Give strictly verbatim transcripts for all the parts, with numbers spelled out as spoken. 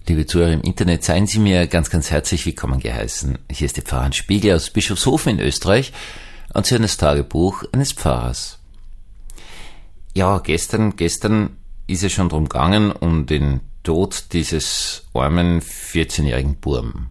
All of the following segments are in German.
Liebe Zuhörer im Internet, seien Sie mir ganz, ganz herzlich willkommen geheißen. Hier ist der Pfarrer Hans Spiegel aus Bischofshofen in Österreich und Sie hören das Tagebuch eines Pfarrers. Ja, gestern, gestern ist es schon drum gegangen, um den Tod dieses armen vierzehnjährigen Burm.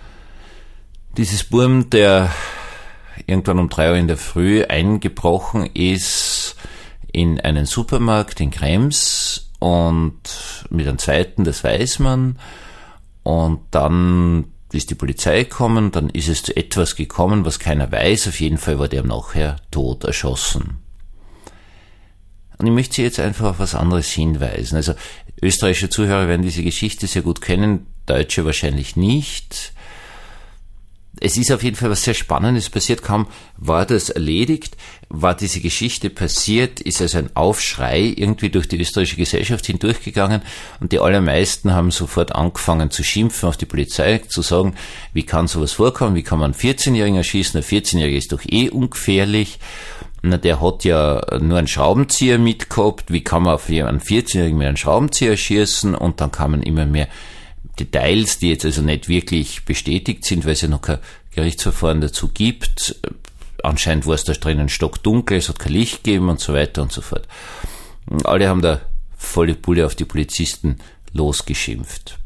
Dieses Burm, der irgendwann um drei Uhr in der Früh eingebrochen ist in einen Supermarkt in Krems, und mit einem zweiten, das weiß man, und dann ist die Polizei gekommen, dann ist es zu etwas gekommen, was keiner weiß, auf jeden Fall war der nachher tot erschossen. Und ich möchte Sie jetzt einfach auf was anderes hinweisen. Also österreichische Zuhörer werden diese Geschichte sehr gut kennen, Deutsche wahrscheinlich nicht. Es ist auf jeden Fall was sehr Spannendes passiert, kaum war das erledigt, war diese Geschichte passiert, ist also ein Aufschrei irgendwie durch die österreichische Gesellschaft hindurchgegangen und die allermeisten haben sofort angefangen zu schimpfen auf die Polizei, zu sagen, wie kann sowas vorkommen, wie kann man einen vierzehnjährigen erschießen, ein vierzehnjähriger ist doch eh ungefährlich, na, der hat ja nur einen Schraubenzieher mitgehabt, wie kann man auf einen vierzehnjährigen mit einem Schraubenzieher schießen, und dann kann man immer mehr Details, die jetzt also nicht wirklich bestätigt sind, weil es ja noch kein Gerichtsverfahren dazu gibt. Anscheinend war es da drinnen stockdunkel, es hat kein Licht gegeben und so weiter und so fort. Alle haben da volle Pulle auf die Polizisten losgeschimpft.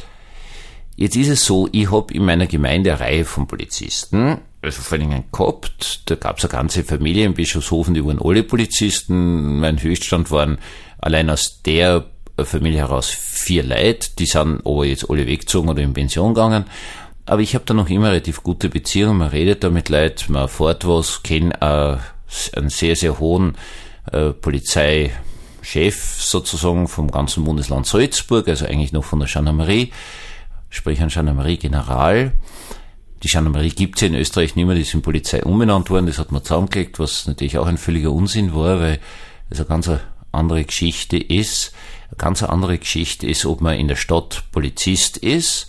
Jetzt ist es so, ich habe in meiner Gemeinde eine Reihe von Polizisten, also vor allem einen gehabt, da gab es eine ganze Familie in Bischofshofen, die waren alle Polizisten, mein Höchststand waren allein aus der Familie heraus vier Leute, die sind aber jetzt alle weggezogen oder in Pension gegangen, aber ich habe da noch immer relativ gute Beziehungen, man redet da mit Leuten, man erfährt was, kenne äh, einen sehr, sehr hohen äh, Polizeichef sozusagen vom ganzen Bundesland Salzburg, also eigentlich noch von der Gendarmerie, sprich ein Gendarmerie-General. Die Gendarmerie gibt es ja in Österreich nicht mehr, die sind Polizei umbenannt worden, das hat man zusammengelegt, was natürlich auch ein völliger Unsinn war, weil es eine ganz andere Geschichte ist. Eine ganz andere Geschichte ist, ob man in der Stadt Polizist ist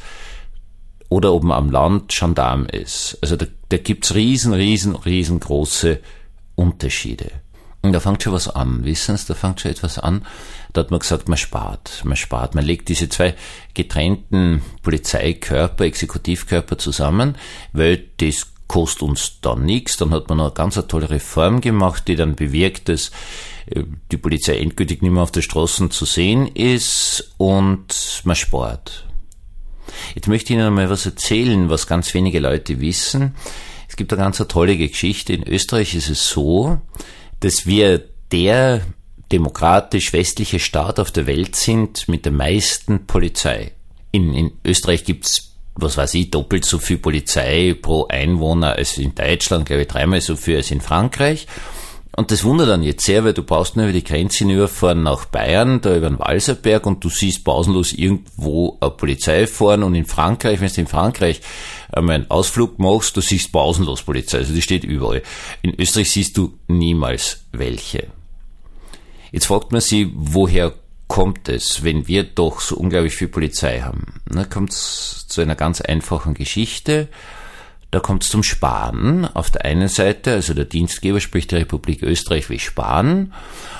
oder ob man am Land Gendarm ist. Also da, da gibt's riesen, riesen, riesengroße Unterschiede. Und da fängt schon was an, wissen Sie, da fängt schon etwas an. Da hat man gesagt, man spart, man spart. Man legt diese zwei getrennten Polizeikörper, Exekutivkörper zusammen, weil das kostet uns dann nichts. Dann hat man noch eine ganz eine tolle Reform gemacht, die dann bewirkt, dass die Polizei endgültig nicht mehr auf der Straße zu sehen ist und man spart. Jetzt möchte ich Ihnen mal was erzählen, was ganz wenige Leute wissen. Es gibt eine ganz tolle Geschichte. In Österreich ist es so, dass wir der demokratisch westliche Staat auf der Welt sind mit der meisten Polizei. In, in Österreich gibt's, was weiß ich, doppelt so viel Polizei pro Einwohner als in Deutschland, glaube ich dreimal so viel als in Frankreich. Und das wundert dann jetzt sehr, weil du brauchst nur über die Grenze hinüberfahren nach Bayern, da über den Walserberg, und du siehst pausenlos irgendwo eine Polizei fahren, und in Frankreich, wenn du in Frankreich einmal einen Ausflug machst, du siehst pausenlos Polizei, also die steht überall. In Österreich siehst du niemals welche. Jetzt fragt man sich, woher kommt es, wenn wir doch so unglaublich viel Polizei haben? Da kommt es zu einer ganz einfachen Geschichte. Da kommt es zum Sparen. Auf der einen Seite, also der Dienstgeber, sprich die Republik Österreich, will sparen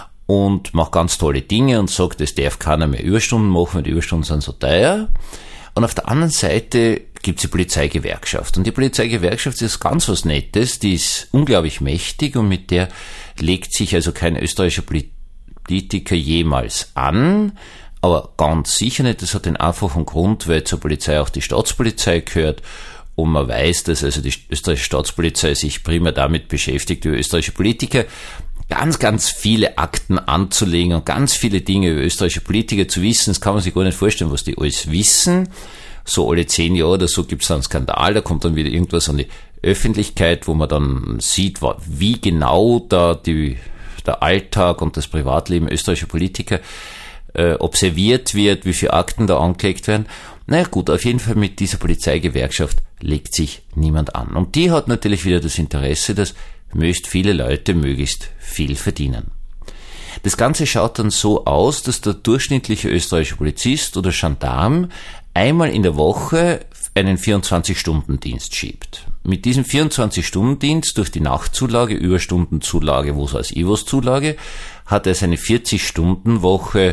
und macht ganz tolle Dinge und sagt, es darf keiner mehr Überstunden machen, weil die Überstunden sind so teuer. Und auf der anderen Seite gibt es die Polizeigewerkschaft. Und die Polizeigewerkschaft ist ganz was Nettes, die ist unglaublich mächtig, und mit der legt sich also kein österreichischer Politiker jemals an, aber ganz sicher nicht. Das hat den einfachen Grund, weil zur Polizei auch die Staatspolizei gehört. Und man weiß, dass also die österreichische Staatspolizei sich primär damit beschäftigt, über österreichische Politiker ganz, ganz viele Akten anzulegen und ganz viele Dinge über österreichische Politiker zu wissen. Das kann man sich gar nicht vorstellen, was die alles wissen. So alle zehn Jahre oder so gibt es dann einen Skandal, da kommt dann wieder irgendwas an die Öffentlichkeit, wo man dann sieht, wie genau da die, der Alltag und das Privatleben österreichischer Politiker äh, observiert wird, wie viele Akten da angelegt werden. Naja gut, auf jeden Fall mit dieser Polizeigewerkschaft legt sich niemand an. Und die hat natürlich wieder das Interesse, dass möglichst viele Leute möglichst viel verdienen. Das Ganze schaut dann so aus, dass der durchschnittliche österreichische Polizist oder Gendarm einmal in der Woche einen vierundzwanzig-Stunden-Dienst schiebt. Mit diesem vierundzwanzig-Stunden-Dienst durch die Nachtzulage, Überstundenzulage, wo weiß ich was Zulage, hat er seine vierzig-Stunden-Woche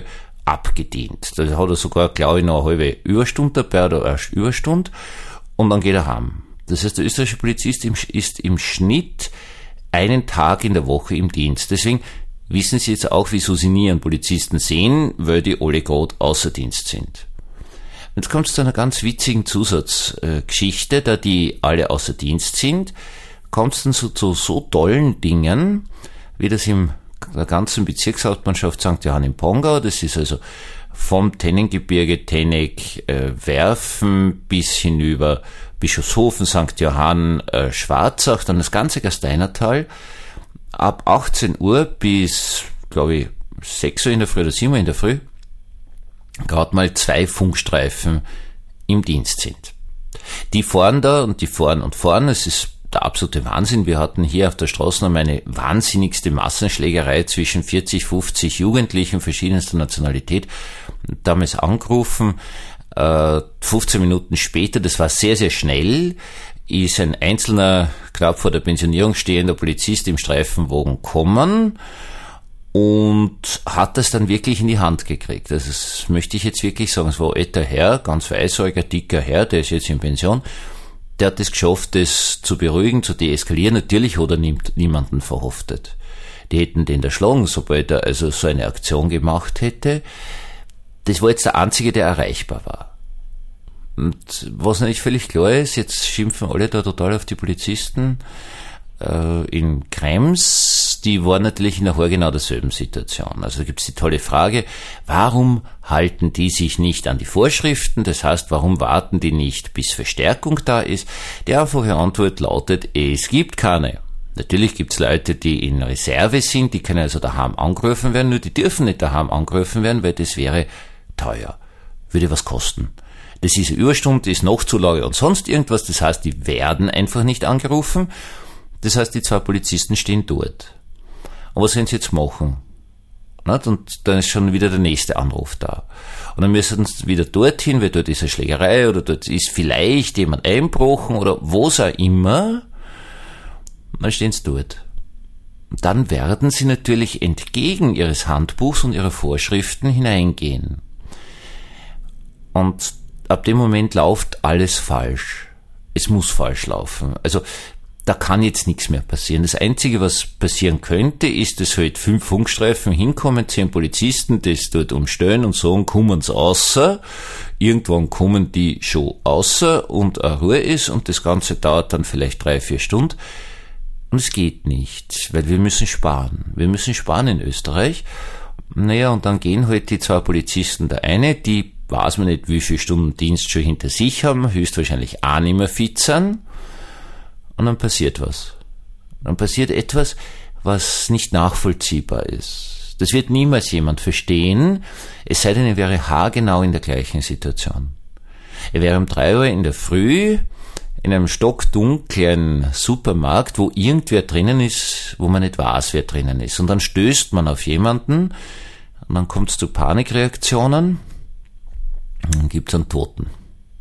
abgedient. Da hat er sogar, glaube ich, noch eine halbe Überstunde dabei oder eine Überstunde und dann geht er heim. Das heißt, der österreichische Polizist ist im Schnitt einen Tag in der Woche im Dienst. Deswegen wissen Sie jetzt auch, wieso Sie nie einen Polizisten sehen, weil die alle gerade außer Dienst sind. Jetzt kommt es zu einer ganz witzigen Zusatzgeschichte, da die alle außer Dienst sind, kommt es dann zu, zu so tollen Dingen, wie das im der ganzen Bezirkshauptmannschaft Sankt Johann im Pongau, das ist also vom Tennengebirge, Tenneck, äh, Werfen bis hinüber Bischofshofen, Sankt Johann, äh, Schwarzach, dann das ganze Gasteinertal, ab achtzehn Uhr bis, glaube ich, sechs Uhr in der Früh oder sieben Uhr in der Früh, gerade mal zwei Funkstreifen im Dienst sind. Die fahren da und die fahren und fahren, es ist der absolute Wahnsinn. Wir hatten hier auf der Straße noch eine wahnsinnigste Massenschlägerei zwischen vierzig, fünfzig Jugendlichen verschiedenster Nationalität. Damals angerufen, äh, fünfzehn Minuten später, das war sehr, sehr schnell, ist ein einzelner, knapp vor der Pensionierung stehender Polizist im Streifenwagen gekommen und hat das dann wirklich in die Hand gekriegt. Also das möchte ich jetzt wirklich sagen, es war ein älter Herr, ganz weißäugiger, dicker Herr, der ist jetzt in Pension. Der hat es geschafft, das zu beruhigen, zu deeskalieren. Natürlich hat er niemanden verhaftet. Die hätten den erschlagen, sobald er also so eine Aktion gemacht hätte. Das war jetzt der Einzige, der erreichbar war. Und was natürlich völlig klar ist, jetzt schimpfen alle da total auf die Polizisten äh, in Krems, die waren natürlich in der haargenau derselben Situation. Also da gibt es die tolle Frage, warum halten die sich nicht an die Vorschriften? Das heißt, warum warten die nicht, bis Verstärkung da ist? Die einfache Antwort lautet, es gibt keine. Natürlich gibt es Leute, die in Reserve sind, die können also daheim angerufen werden, nur die dürfen nicht daheim angerufen werden, weil das wäre teuer, würde was kosten. Das ist eine Überstunde, ist Nachzulage und sonst irgendwas, das heißt, die werden einfach nicht angerufen. Das heißt, die zwei Polizisten stehen dort. Und was sollen sie jetzt machen? Und dann ist schon wieder der nächste Anruf da. Und dann müssen sie wieder dorthin, weil dort ist eine Schlägerei oder dort ist vielleicht jemand einbrochen oder was auch immer. Und dann stehen sie dort. Und dann werden sie natürlich entgegen ihres Handbuchs und ihrer Vorschriften hineingehen. Und ab dem Moment läuft alles falsch. Es muss falsch laufen. Also da kann jetzt nichts mehr passieren. Das Einzige, was passieren könnte, ist, dass halt fünf Funkstreifen hinkommen, zehn Polizisten, das dort umstellen und sagen, kommen sie außer. Irgendwann kommen die schon außer und eine Ruhe ist und das Ganze dauert dann vielleicht drei, vier Stunden. Und es geht nicht, weil wir müssen sparen. Wir müssen sparen in Österreich. Naja, und dann gehen halt die zwei Polizisten, der eine, die weiß man nicht, wie viele Stunden Dienst schon hinter sich haben, höchstwahrscheinlich auch nicht mehr fit sind. Und dann passiert was. Dann passiert etwas, was nicht nachvollziehbar ist. Das wird niemals jemand verstehen, es sei denn, er wäre haargenau in der gleichen Situation. Er wäre um drei Uhr in der Früh in einem stockdunklen Supermarkt, wo irgendwer drinnen ist, wo man nicht weiß, wer drinnen ist. Und dann stößt man auf jemanden und dann kommt es zu Panikreaktionen und dann gibt es einen Toten.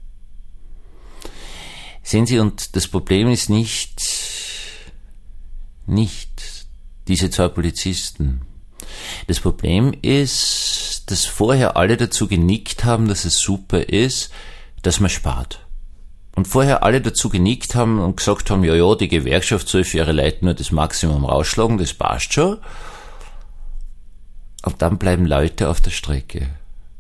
Sehen Sie, und das Problem ist nicht, nicht diese zwei Polizisten. Das Problem ist, dass vorher alle dazu genickt haben, dass es super ist, dass man spart. Und vorher alle dazu genickt haben und gesagt haben, ja, ja, die Gewerkschaft soll für ihre Leute nur das Maximum rausschlagen, das passt schon. Und dann bleiben Leute auf der Strecke.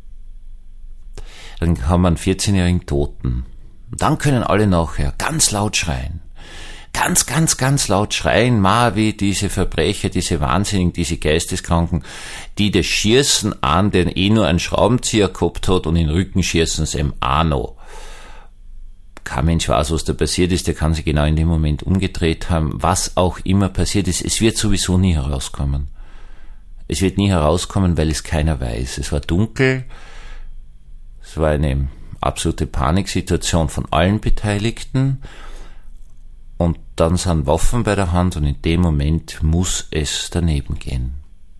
Dann haben wir einen vierzehnjährigen Toten. Und dann können alle nachher ganz laut schreien. Ganz, ganz, ganz laut schreien, Marvi, diese Verbrecher, diese Wahnsinnigen, diese Geisteskranken, die das Schießen an, den eh nur einen Schraubenzieher gehabt hat und in den Rücken schießen sie ihm auch noch. Kein Mensch weiß, was da passiert ist, der kann sich genau in dem Moment umgedreht haben. Was auch immer passiert ist, es wird sowieso nie herauskommen. Es wird nie herauskommen, weil es keiner weiß. Es war dunkel, es war eine absolute Paniksituation von allen Beteiligten und dann sind Waffen bei der Hand und in dem Moment muss es daneben gehen.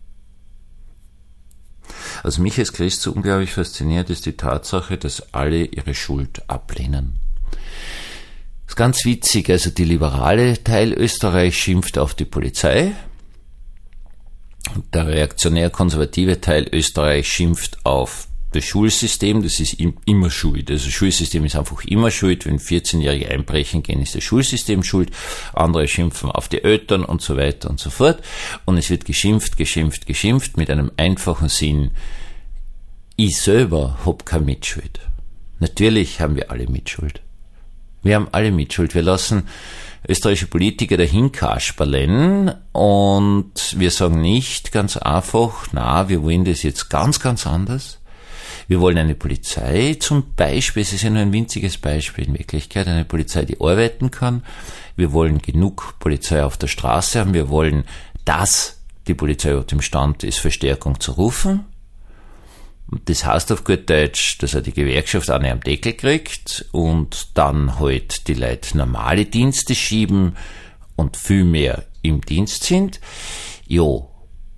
Also mich als Christ so unglaublich fasziniert ist die Tatsache, dass alle ihre Schuld ablehnen. Das ist ganz witzig, also die liberale Teil Österreich schimpft auf die Polizei Der reaktionär-konservative Teil Österreich schimpft auf das Schulsystem, das ist immer schuld. Also das Schulsystem ist einfach immer schuld. Wenn vierzehnjährige einbrechen gehen, ist das Schulsystem schuld. Andere schimpfen auf die Eltern und so weiter und so fort. Und es wird geschimpft, geschimpft, geschimpft mit einem einfachen Sinn. Ich selber hab keine Mitschuld. Natürlich haben wir alle Mitschuld. Wir haben alle Mitschuld. Wir lassen österreichische Politiker dahin kasperlen und wir sagen nicht ganz einfach, na, wir wollen das jetzt ganz, ganz anders. Wir wollen eine Polizei zum Beispiel, es ist ja nur ein winziges Beispiel in Wirklichkeit, eine Polizei, die arbeiten kann. Wir wollen genug Polizei auf der Straße haben. Wir wollen, dass die Polizei überhaupt imstande ist, Verstärkung zu rufen. Und das heißt auf gut Deutsch, dass er die Gewerkschaft eine am Deckel kriegt und dann halt die Leute normale Dienste schieben und viel mehr im Dienst sind. Jo.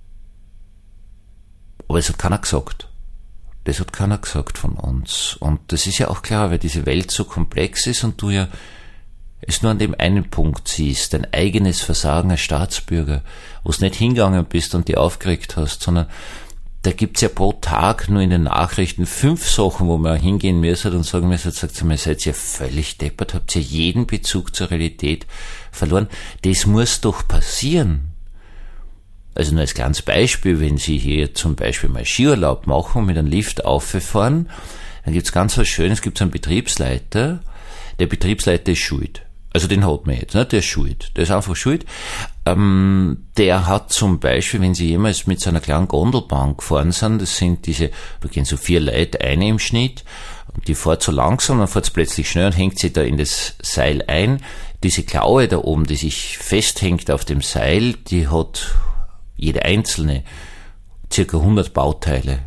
Aber es hat keiner gesagt. Das hat keiner gesagt von uns. Und das ist ja auch klar, weil diese Welt so komplex ist und du ja es nur an dem einen Punkt siehst, dein eigenes Versagen als Staatsbürger, wo du nicht hingegangen bist und die aufgeregt hast, sondern da gibt's ja pro Tag nur in den Nachrichten fünf Sachen, wo man hingehen müsste und sagen müsste, sagt ihr, seid ihr völlig deppert, habt ihr jeden Bezug zur Realität verloren. Das muss doch passieren. Also nur als kleines Beispiel, wenn Sie hier zum Beispiel mal Skiurlaub machen, mit einem Lift auffahren, dann gibt's ganz was Schönes, es gibt einen Betriebsleiter, der Betriebsleiter ist schuld. Also den hat man jetzt, ne? Der ist schuld. Der ist einfach schuld. Ähm, der hat zum Beispiel, wenn Sie jemals mit so einer kleinen Gondelbahn gefahren sind, das sind diese, da gehen so vier Leute, eine im Schnitt, und die fährt so langsam, dann fährt es plötzlich schnell und hängt sie da in das Seil ein. Diese Klaue da oben, die sich festhängt auf dem Seil, die hat jede einzelne circa hundert Bauteile.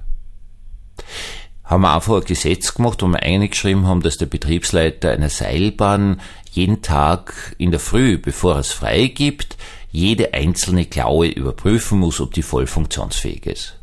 Haben wir einfach ein Gesetz gemacht, wo wir eingeschrieben haben, dass der Betriebsleiter einer Seilbahn jeden Tag in der Früh, bevor er es freigibt, jede einzelne Klaue überprüfen muss, ob die voll funktionsfähig ist.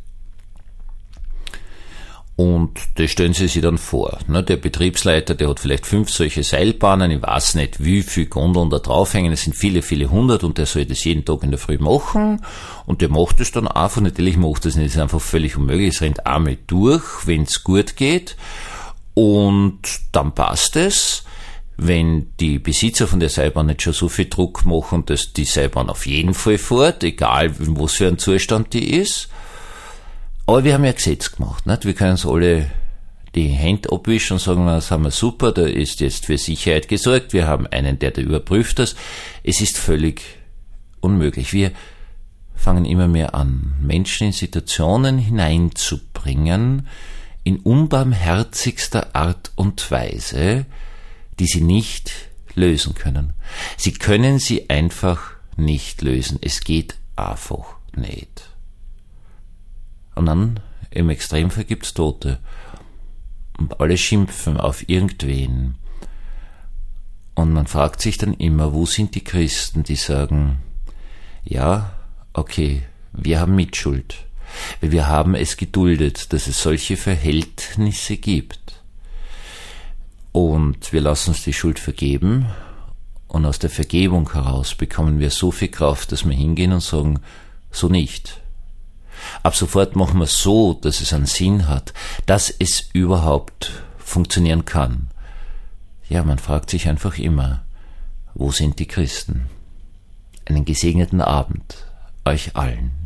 Und das stellen Sie sich dann vor. Der Betriebsleiter, der hat vielleicht fünf solche Seilbahnen, ich weiß nicht, wie viele Gondeln da draufhängen, es sind viele, viele hundert und der soll das jeden Tag in der Früh machen und der macht es dann einfach, natürlich macht das nicht, das ist einfach völlig unmöglich, es rennt einmal durch, wenn es gut geht und dann passt es. Wenn die Besitzer von der Seilbahn nicht schon so viel Druck machen, dass die Seilbahn auf jeden Fall fährt, egal was für ein Zustand die ist. Aber wir haben ja ein Gesetz gemacht, nicht? Wir können uns alle die Hände abwischen und sagen, das haben wir super, da ist jetzt für Sicherheit gesorgt, wir haben einen, der da überprüft das. Es ist völlig unmöglich. Wir fangen immer mehr an, Menschen in Situationen hineinzubringen, in unbarmherzigster Art und Weise, die sie nicht lösen können. Sie können sie einfach nicht lösen. Es geht einfach nicht. Und dann, im Extremfall gibt's Tote. Und alle schimpfen auf irgendwen. Und man fragt sich dann immer, wo sind die Christen, die sagen, ja, okay, wir haben Mitschuld. Weil wir haben es geduldet, dass es solche Verhältnisse gibt. Und wir lassen uns die Schuld vergeben. Und aus der Vergebung heraus bekommen wir so viel Kraft, dass wir hingehen und sagen, so nicht. Ab sofort machen wir es so, dass es einen Sinn hat, dass es überhaupt funktionieren kann. Ja, man fragt sich einfach immer, wo sind die Christen? Einen gesegneten Abend euch allen.